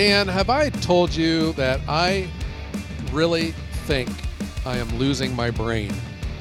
Dan, have I told you that I really think I am losing my brain?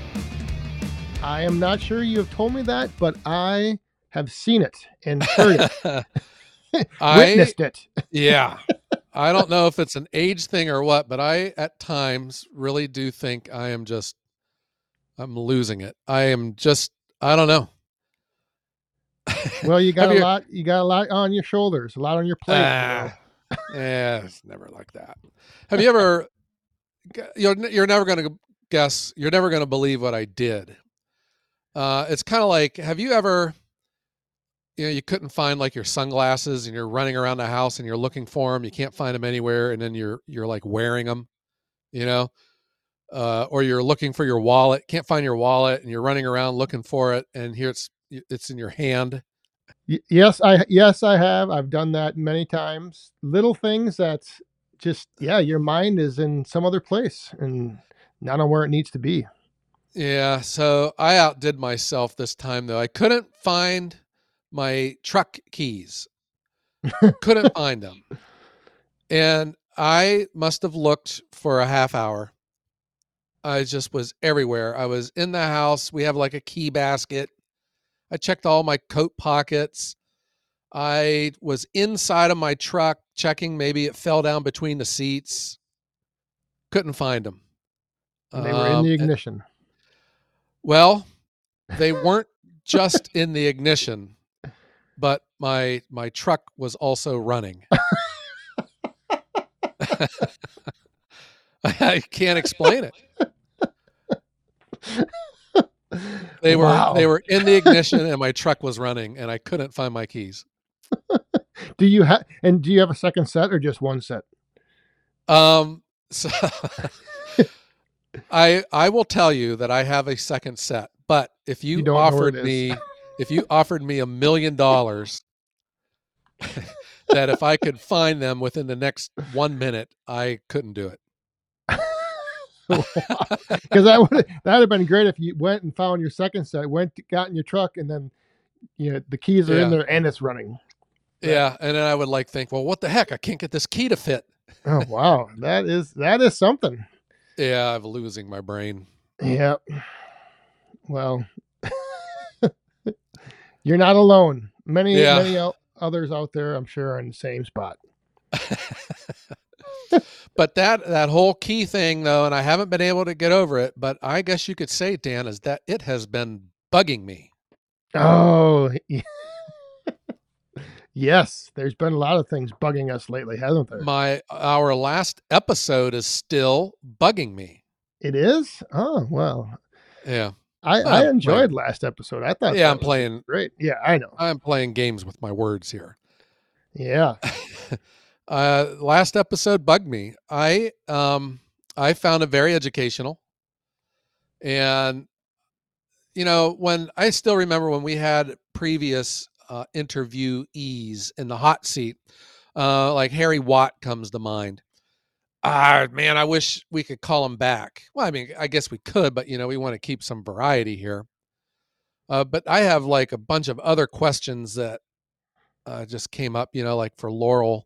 I am not sure you have told me that, but I have seen it and heard it, I, witnessed it. yeah, I don't know if it's an age thing or what, but I at times really do think I'm losing it. I don't know. Well, Have you, you got a lot on your shoulders, a lot on your plate, ah, it's never like that. Have you ever, you're never going to guess, you're never going to believe what I did. It's kind of like, have you ever, you couldn't find like your sunglasses and you're running around the house and you're looking for them. You can't find them anywhere. And then you're like wearing them, you know, or you're looking for your wallet, can't find your wallet and you're running around looking for it. And here it's in your hand. yes, I have. I've done that many times. Little things that just your mind is in some other place and not on where it needs to be. Yeah. So I outdid myself this time though. I couldn't find my truck keys, couldn't find them. And I must have looked for a half hour. I just was everywhere. I was in the house. We have like a key basket. I checked all my coat pockets. I was inside of my truck checking. Maybe it fell down between the seats. Couldn't find them. They were in the ignition. Well, they weren't just in the ignition, but my truck was also running. I can't explain it. They were in the ignition and my truck was running and I couldn't find my keys. Do you have a second set or just one set? So I will tell you that I have a second set, but if you offered me $1 million that if I could find them within the next 1 minute, I couldn't do it. Because that would have been great if you went and found your second set, got in your truck, and then the keys are in there and it's running. Yeah, and then I would think, well, what the heck? I can't get this key to fit. Oh wow, that is something. Yeah, I'm losing my brain. Yeah. Well, you're not alone. Many others out there, I'm sure, are in the same spot. But that whole key thing, though, and I haven't been able to get over it, but I guess you could say, Dan, is that it has been bugging me. Oh, yes. There's been a lot of things bugging us lately, hasn't there? Our last episode is still bugging me. It is? Oh, well. Yeah. I enjoyed last episode. I thought I'm playing great. Yeah, I know. I'm playing games with my words here. Yeah. Last episode bugged me. I found it very educational. And when I still remember when we had previous interviewees in the hot seat, like Harry Watt comes to mind. Man, I wish we could call him back. Well, I mean, I guess we could, but we want to keep some variety here. But I have like a bunch of other questions that just came up, like for Laurel.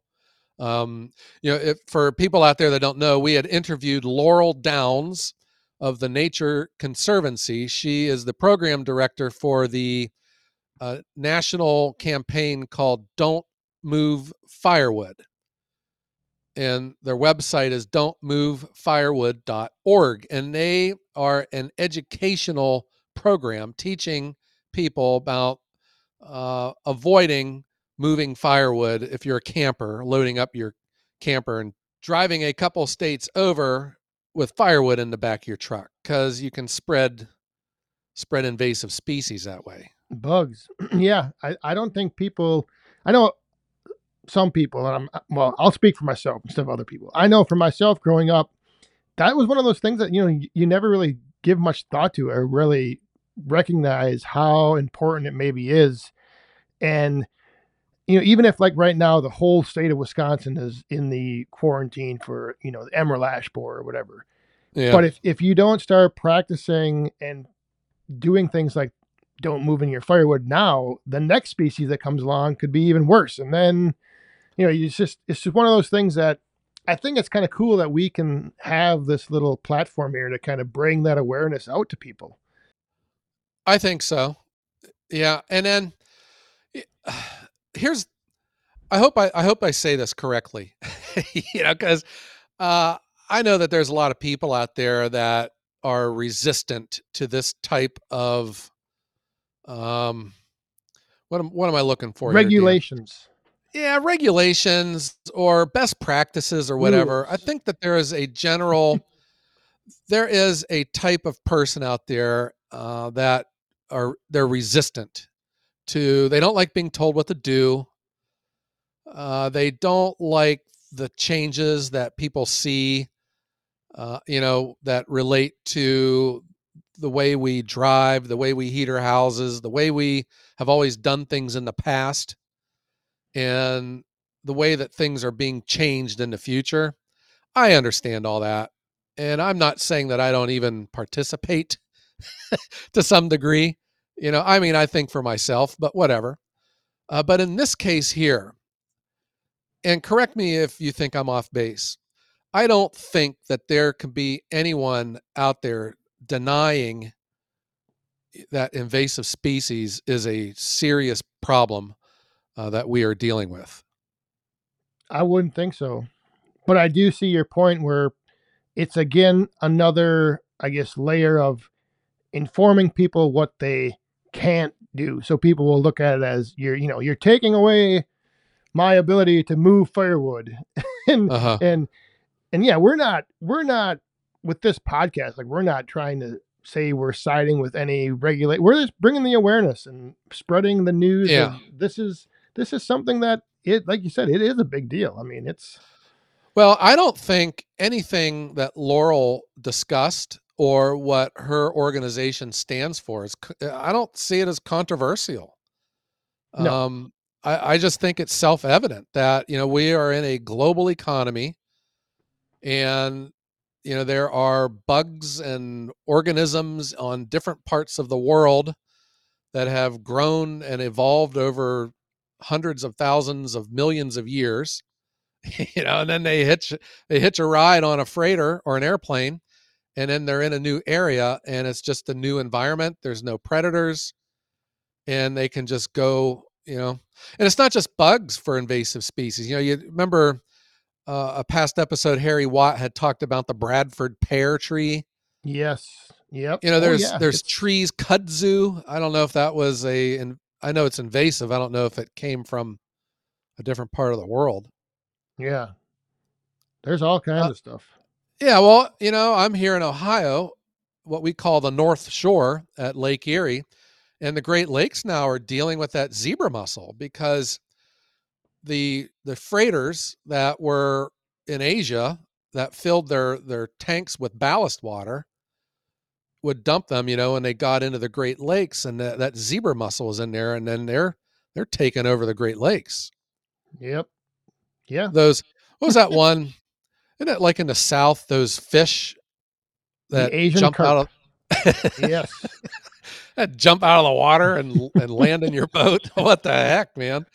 For people out there that don't know, we had interviewed Laurel Downs of the Nature Conservancy. She is the program director for the national campaign called Don't Move Firewood. And their website is don'tmovefirewood.org. And they are an educational program teaching people about avoiding moving firewood if you're a camper, loading up your camper and driving a couple states over with firewood in the back of your truck, because you can spread invasive species that way. Bugs. Yeah. I don't think people, I know some people, and I'll speak for myself instead of other people. I know for myself growing up, that was one of those things that, you never really give much thought to or really recognize how important it maybe is. And, even if like right now, the whole state of Wisconsin is in the quarantine for, the emerald ash borer or whatever. Yeah. But if you don't start practicing and doing things like don't move in your firewood now, the next species that comes along could be even worse. And then it's just one of those things that I think it's kind of cool that we can have this little platform here to kind of bring that awareness out to people. I think so. Yeah, and then here's I hope I say this correctly, because uh, I know that there's a lot of people out there that are resistant to this type of um, what am I looking for here, Dan? Regulations, Yeah, regulations or best practices or whatever. I rules. think that there is a type of person out there that they're resistant to. They don't like being told what to do. They don't like the changes that people see, that relate to the way we drive, the way we heat our houses, the way we have always done things in the past, and the way that things are being changed in the future. I understand all that. And I'm not saying that I don't even participate to some degree. I mean, I think for myself, but whatever. But in this case here, and correct me if you think I'm off base, I don't think that there can be anyone out there denying that invasive species is a serious problem that we are dealing with. I wouldn't think so. But I do see your point where it's again another, I guess, layer of informing people what they can't do. So people will look at it as you're taking away my ability to move firewood. and Uh huh. and and yeah, we're not with this podcast, like we're not trying to say we're siding with any regulate. We're just bringing the awareness and spreading the news of Yeah. this is something that it, like you said, it is a big deal. I mean, it's Well, I don't think anything that Laurel discussed or what her organization stands for I don't see it as controversial. no, Um, I just think it's self evident that, we are in a global economy and, there are bugs and organisms on different parts of the world that have grown and evolved over hundreds of thousands of millions of years. And then they hitch a ride on a freighter or an airplane, and then they're in a new area and it's just a new environment. There's no predators, and they can just go. And it's not just bugs for invasive species. You remember a past episode, Harry Watt had talked about the Bradford pear tree. yes, yep, oh There's yeah, there's it's trees kudzu. I don't know if that was I know it's invasive. I don't know if it came from a different part of the world. yeah. There's all kinds Uh, of stuff. yeah, well, I'm here in Ohio, what we call the North Shore at Lake Erie, and the Great Lakes now are dealing with that zebra mussel because the freighters that were in Asia that filled their tanks with ballast water would dump them, when they got into the Great Lakes, and that zebra mussel is in there, and then they're taking over the Great Lakes. Yep, yeah. Those what was that one? Isn't it like in the South, those fish The that Asian jump out carp. of Yes. that jump out of the water and land in your boat? What the heck, man?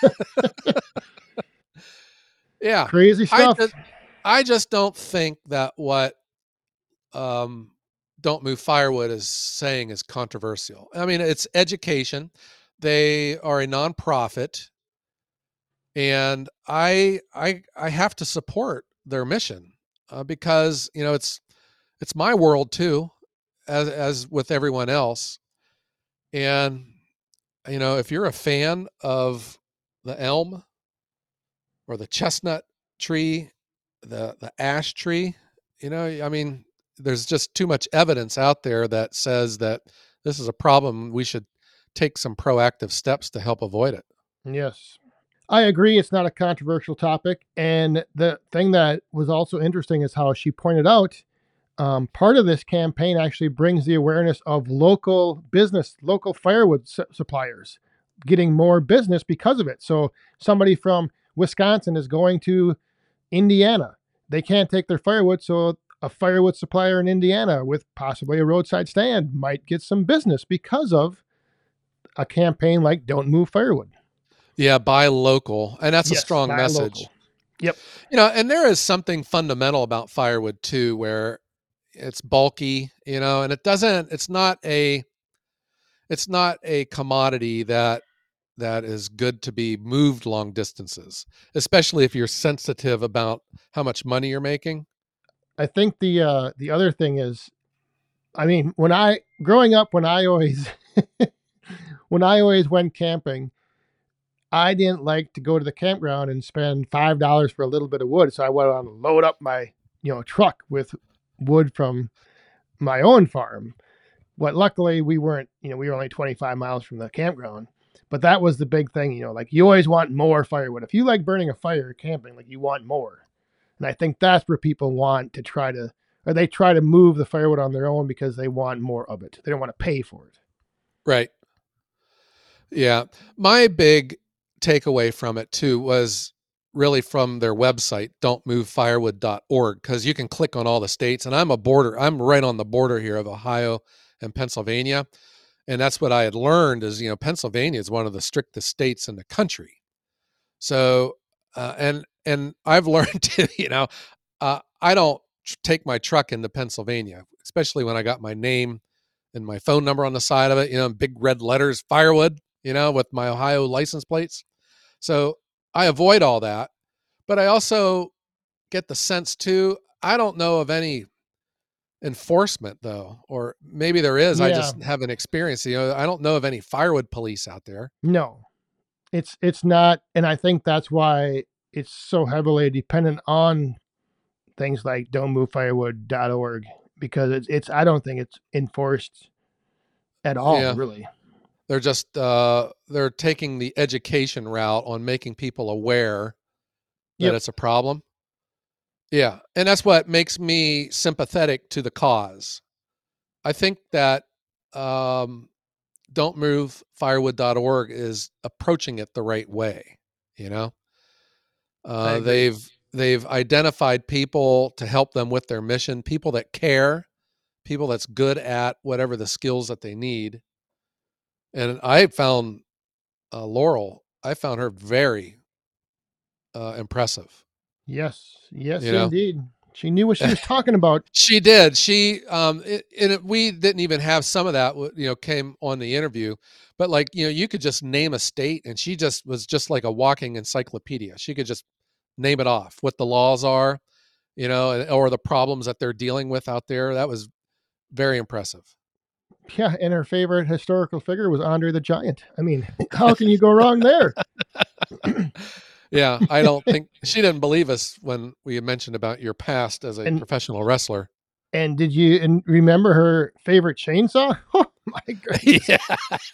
Yeah, Crazy I stuff. just I just don't think that what um, Don't Move Firewood is saying is controversial. I mean, it's education. They are a nonprofit, and I have to support their mission because it's my world too, as with everyone else. And if you're a fan of the elm or the chestnut tree, the ash tree, I mean, there's just too much evidence out there that says that this is a problem. We should take some proactive steps to help avoid it. Yes. I agree. It's not a controversial topic. And the thing that was also interesting is how she pointed out part of this campaign actually brings the awareness of local business, local firewood suppliers getting more business because of it. So somebody from Wisconsin is going to Indiana. They can't take their firewood. So a firewood supplier in Indiana with possibly a roadside stand might get some business because of a campaign like Don't Move Firewood. Yeah, buy local, and that's a Yes, strong buy message. local. Yep. And there is something fundamental about firewood too, where it's bulky, and it's not a commodity that is good to be moved long distances, especially if you're sensitive about how much money you're making. I think the other thing is, I mean, when I growing up, when I always when I always went camping, I didn't like to go to the campground and spend $5 for a little bit of wood. So I went on to load up my, truck with wood from my own farm. But luckily we weren't, we were only 25 miles from the campground. But that was the big thing, like you always want more firewood. If you like burning a fire camping, like you want more. And I think that's where people want to try to, or they try to move the firewood on their own because they want more of it. They don't want to pay for it. Right. Yeah. My big takeaway from it too was really from their website, don'tmovefirewood.org, because you can click on all the states. And I'm right on the border here of Ohio and Pennsylvania. And that's what I had learned is, Pennsylvania is one of the strictest states in the country. So, and I've learned to, I don't take my truck into Pennsylvania, especially when I got my name and my phone number on the side of it, big red letters, firewood, with my Ohio license plates. So I avoid all that, but I also get the sense too, I don't know of any enforcement though, or maybe there is, I Yeah, just haven't experienced, I don't know of any firewood police out there. no, it's not. And I think that's why it's so heavily dependent on things like don'tmovefirewood.org because I don't think it's enforced at all, Yeah. really. They're just, they're taking the education route on making people aware that Yep. it's a problem. Yeah. And that's what makes me sympathetic to the cause. I think that, um, don'tmovefirewood.org is approaching it the right way. You know, I uh, agree. they've they've identified people to help them with their mission, people that care, people that's good at whatever the skills that they need. And I found Laurel. I found her very impressive. Yes. Yes, You know, indeed. She knew what she was talking about. she did. We didn't even have some of that. Came on the interview, but like you could just name a state, and she just was just like a walking encyclopedia. She could just name it off, what the laws are, or the problems that they're dealing with out there. That was very impressive. Yeah, and her favorite historical figure was Andre the Giant. I mean, how can you go wrong there? Yeah, I don't think she didn't believe us when we had mentioned about your past as a and professional wrestler. and did you remember her favorite chainsaw? Oh my goodness. Yeah.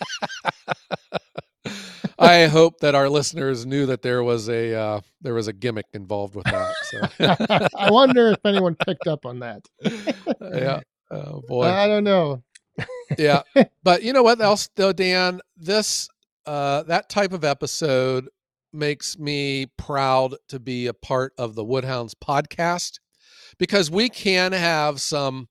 I hope that our listeners knew that there was a gimmick involved with that. So I wonder if anyone picked up on that. yeah. Oh boy. I don't know. Yeah. But you know what else though, Dan? This that type of episode makes me proud to be a part of the Woodhounds podcast because we can have some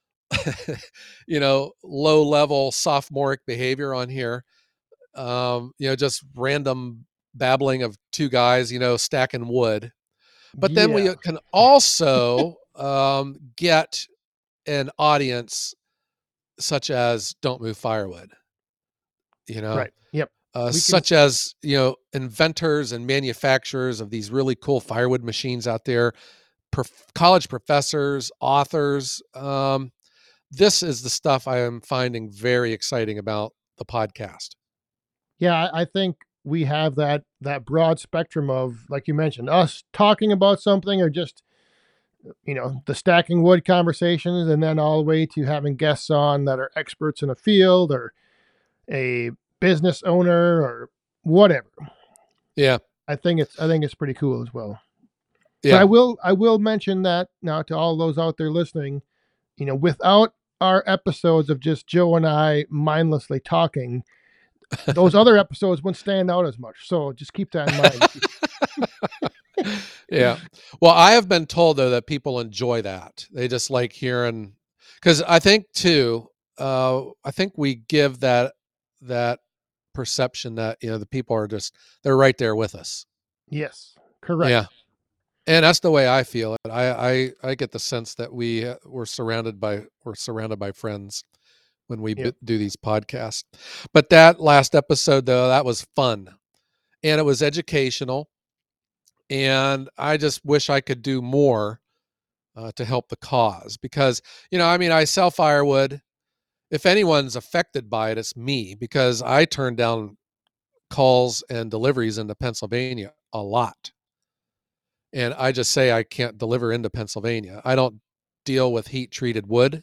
low level sophomoric behavior on here. Just random babbling of two guys, stacking wood. But then Yeah. we can also get an audience such as Don't Move Firewood, you know, Right. Yep. We can. such as, inventors and manufacturers of these really cool firewood machines out there, college professors, authors. This is the stuff I am finding very exciting about the podcast. Yeah, I think we have that broad spectrum of, like you mentioned, us talking about something or just the stacking wood conversations, and then all the way to having guests on that are experts in a field or a business owner or whatever. Yeah. I think it's pretty cool as well. But Yeah. I will mention that now to all those out there listening, without our episodes of just Joe and I mindlessly talking, those other episodes wouldn't stand out as much. So just keep that in mind. Yeah. Well, I have been told though that people enjoy that. They just like hearing, because I think too, I think we give that perception that, you know, the people are just, they're right there with us. Yes, correct. Yeah. And that's the way I feel it. I get the sense that we're surrounded by friends when we Yep. do these podcasts. But that last episode, though, that was fun and it was educational. And I just wish I could do more to help the cause because, you know, I mean, I sell firewood. If anyone's affected by it, it's me because I turn down calls and deliveries into Pennsylvania a lot. And I just say I can't deliver into Pennsylvania. I don't deal with heat treated wood.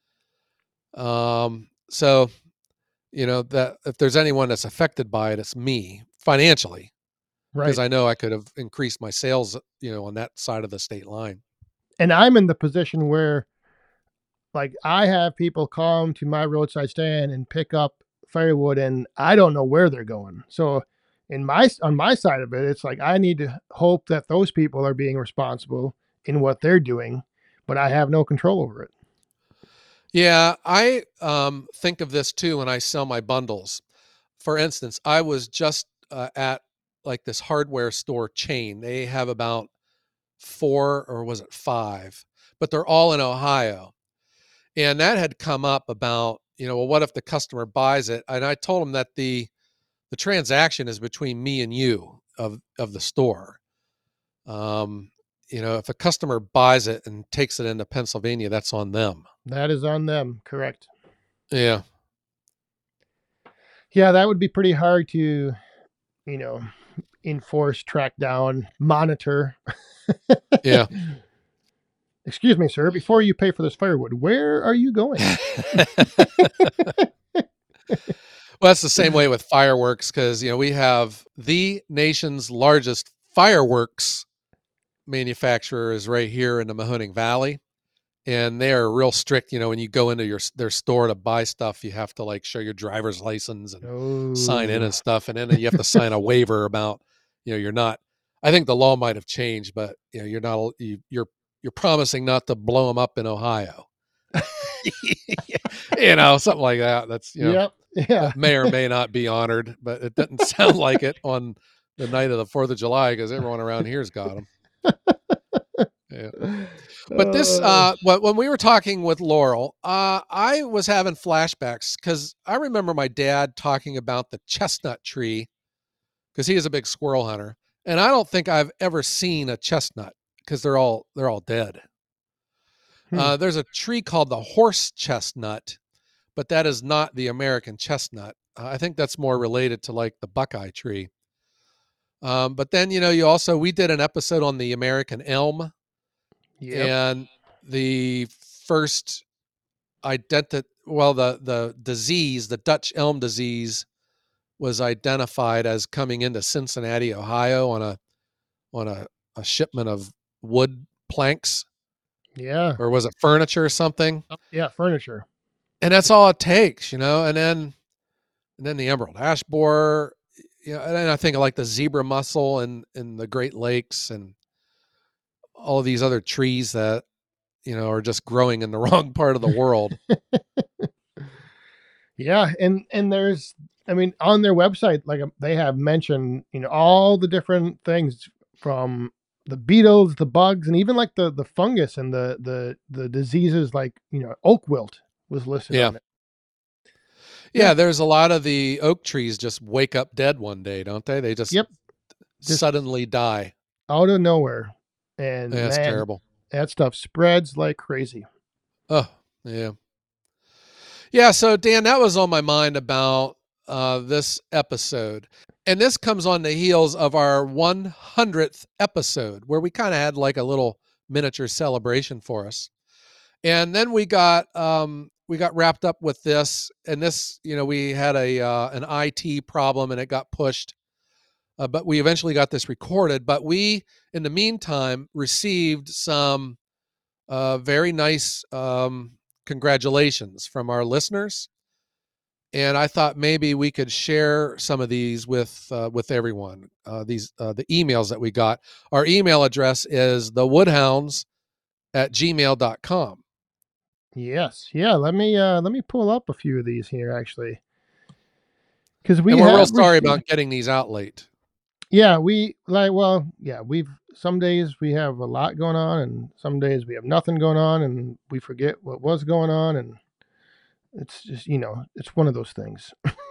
So, you know, that if there's anyone that's affected by it, it's me financially because Right. I know I could have increased my sales, you know, on that side of the state line. And I'm in the position where, like, I have people come to my roadside stand and pick up firewood, and I don't know where they're going. So, on my side of it, it's like I need to hope that those people are being responsible in what they're doing, but I have no control over it. Yeah, I think of this too when I sell my bundles. For instance, I was just at like this hardware store chain. They have about 4 or was it 5, but they're all in Ohio. And that had come up about, you know, well, what if the customer buys it? And I told them that the transaction is between me and you of the store. You know, if a customer buys it and takes it into Pennsylvania, that's on them. That is on them, correct. Yeah. Yeah, that would be pretty hard to, you know, enforce, track down, monitor. Yeah. Excuse me, sir, before you pay for this firewood, where are you going? Well, that's the same way with fireworks because, you know, we have the nation's largest fireworks manufacturer is right here in the Mahoning Valley. And they are real strict. You know, when you go into their store to buy stuff, you have to like show your driver's license and sign in Oh, and stuff. And then you have to sign a waiver about, you know, you're not, I think the law might have changed, but you know, you're promising not to blow them up in Ohio. You know, something like that. That's, you know, yep. Yeah. that may or may not be honored, but it doesn't sound like it on the night of the 4th of July because everyone around here's got them. Yeah. But this, when we were talking with Laurel, I was having flashbacks because I remember my dad talking about the chestnut tree because he is a big squirrel hunter, and I don't think I've ever seen a chestnut because they're all dead. There's a tree called the horse chestnut, but that is not the American chestnut. I think that's more related to like the Buckeye tree. But then, you know, we did an episode on the American elm. Yep. And the first the disease, the Dutch elm disease, was identified as coming into Cincinnati, Ohio on a shipment of wood planks, Yeah. or was it furniture or something? Yeah. Furniture. And that's all it takes, you know. And then the emerald ash borer, you know, and then I think of like the zebra mussel in the Great Lakes and all of these other trees that, you know, are just growing in the wrong part of the world. Yeah. And there's, I mean, on their website, like they have mentioned, you know, all the different things from the beetles, the bugs, and even like the fungus and the diseases, like, you know, oak wilt was listed Yeah. on it. Yeah, there's a lot of the oak trees just wake up dead one day, don't they? They just Yep. Just suddenly die. out of nowhere. And Yeah, that's man, terrible. that stuff spreads like crazy. Oh, yeah. Yeah, so Dan, that was on my mind about this episode. And this comes on the heels of our 100th episode where we kind of had like a little miniature celebration for us. And then we got wrapped up with this, and this, you know, we had an IT problem and it got pushed. But we eventually got this recorded. But we, in the meantime, received some very nice congratulations from our listeners, and I thought maybe we could share some of these with everyone. The emails that we got. Our email address is thewoodhounds@gmail.com. Yes. Yeah. Let me pull up a few of these here actually. because we And we're real have sorry received, about getting these out late. yeah, we like, well, yeah, we've, some days we have a lot going on, and some days we have nothing going on, and we forget what was going on, and it's just, it's one of those things.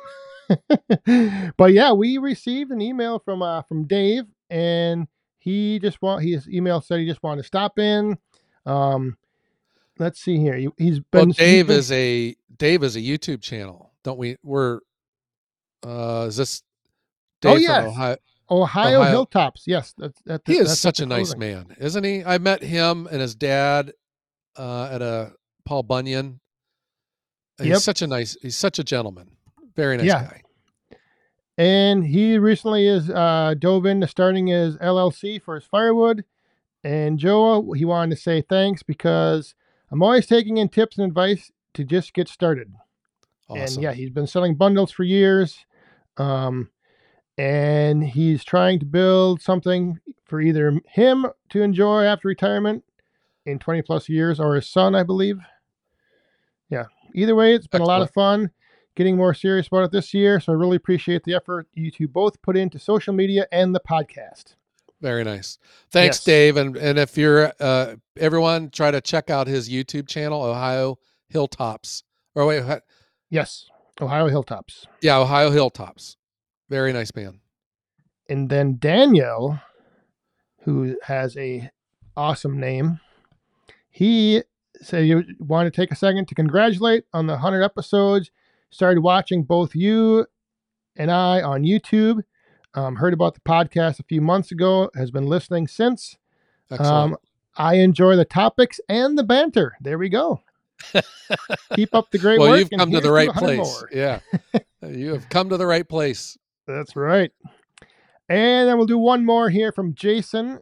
But yeah, we received an email from Dave, and his email said he just wanted to stop in. Um, let's see here. He's Well, been Dave is a YouTube channel, don't we? Is this oh Dave from yes, Ohio? Ohio Ohio. Hilltops. Yes, He is that's at such the a nice clothing. man, isn't he? I met him and his dad at a Paul Bunyan. Yep. He's such a gentleman. Very nice Yeah. guy. And he recently is dove into starting his LLC for his firewood. And Joe, he wanted to say thanks because I'm always taking in tips and advice to just get started. And Awesome. yeah, he's been selling bundles for years. Um, and he's trying to build something for either him to enjoy after retirement in 20 plus years, or his son, I believe. Yeah. Either way, it's been a lot Excellent. of fun getting more serious about it this year. So I really appreciate the effort you two both put into social media and the podcast. Very nice. Thanks, Yes. Dave. And if you're everyone, try to check out his YouTube channel, Ohio Hilltops. Or wait, Yes. Ohio Hilltops. yeah, Ohio Hilltops. Very nice man. And then Daniel, who has a awesome name, he said you want to take a second to congratulate on the 100 episodes. Started watching both you and I on YouTube. Heard about the podcast a few months ago. Has been listening since. Excellent. I enjoy the topics and the banter. There we go. Keep up the great work. Well, you've and come to here's the right 100 place. more. Yeah. You have come to the right place. That's right. And then we'll do one more here from Jason.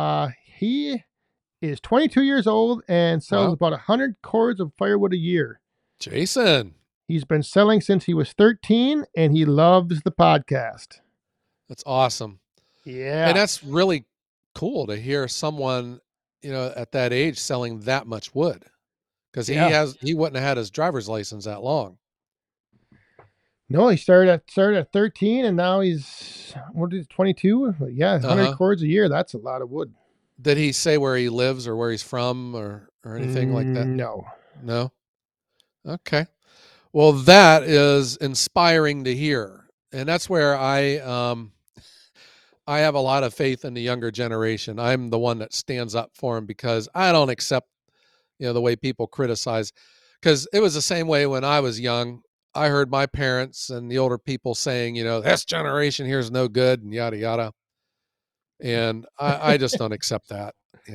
He is 22 years old and sells Wow. about 100 cords of firewood a year. Jason. He's been selling since he was 13, and he loves the podcast. That's awesome. Yeah. And that's really cool to hear someone, at that age selling that much wood. Because he wouldn't have had his driver's license that long. No, he started at 13, and now he's 22? Yeah, 100 cords a year. That's a lot of wood. Did he say where he lives or where he's from or anything like that? No. No? Okay. Well, that is inspiring to hear. And that's where I have a lot of faith in the younger generation. I'm the one that stands up for them because I don't accept, the way people criticize. Because it was the same way when I was young. I heard my parents and the older people saying, this generation here is no good and yada, yada. And I just don't accept that,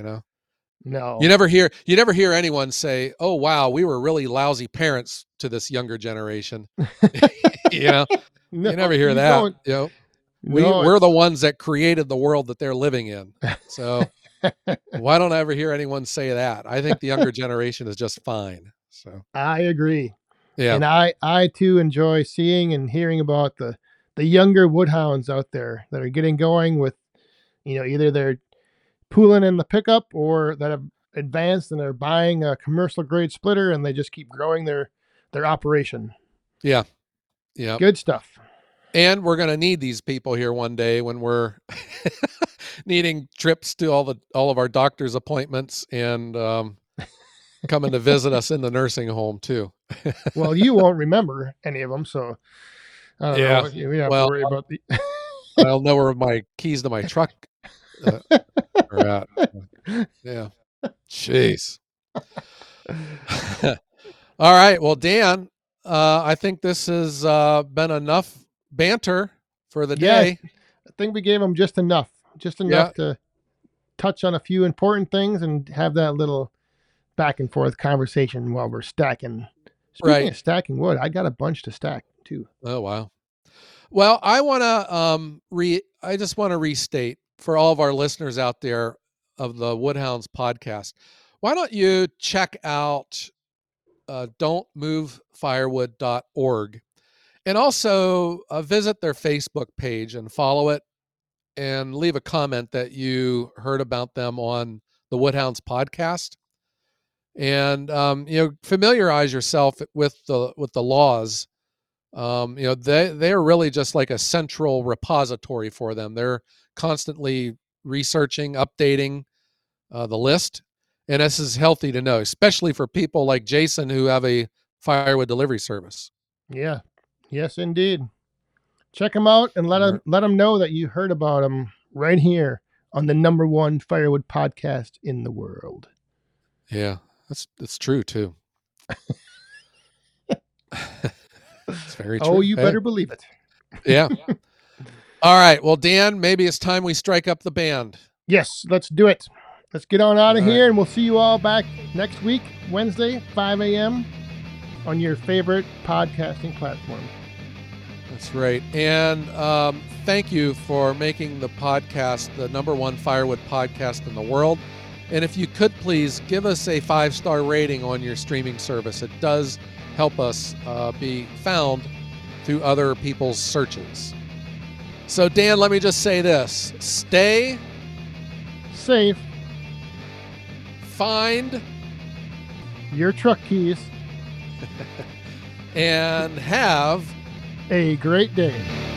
No. You never hear anyone say, oh, wow, we were really lousy parents to this younger generation. No, you never hear that. We're the ones that created the world that they're living in. So why don't I ever hear anyone say that? I think the younger generation is just fine. So I agree. Yeah. And I too enjoy seeing and hearing about the younger woodhounds out there that are getting going with, either they're pooling in the pickup or that have advanced and they're buying a commercial grade splitter and they just keep growing their operation. Yeah. Yeah. Good stuff. And we're going to need these people here one day when we're needing trips to all of our doctor's appointments and coming to visit us in the nursing home too. Well, you won't remember any of them, so I don't know. We don't have to worry about the. I'll know where my keys to my truck are at. Yeah. Jeez. All right. Well, Dan, I think this has been enough banter for the day. I think we gave them just enough to touch on a few important things and have that little back and forth conversation while we're stacking. Speaking of stacking wood, I got a bunch to stack too. Oh, wow. Well, I want to I just want to restate for all of our listeners out there of the Woodhounds podcast. Why don't you check out don'tmovefirewood.org and also visit their Facebook page and follow it and leave a comment that you heard about them on the Woodhounds podcast. And familiarize yourself with the laws They are really just like a central repository for them. They're constantly researching, updating the list, and this is healthy to know, especially for people like Jason who have a firewood delivery service. Yeah. Yes, indeed. Check them out and let them know that you heard about them right here on the #1 firewood podcast in the world. Yeah, that's true too. It's very true. Oh, you better believe it. Yeah. All right. Well, Dan, maybe it's time we strike up the band. Yes, let's do it. Let's get on out of here, and we'll see you all back next week, Wednesday, 5 a.m. on your favorite podcasting platform. That's right. And thank you for making the podcast the #1 firewood podcast in the world. And if you could please give us a 5-star rating on your streaming service. It does help us be found through other people's searches. So, Dan, let me just say this. Stay safe. Find your truck keys. And have a great day.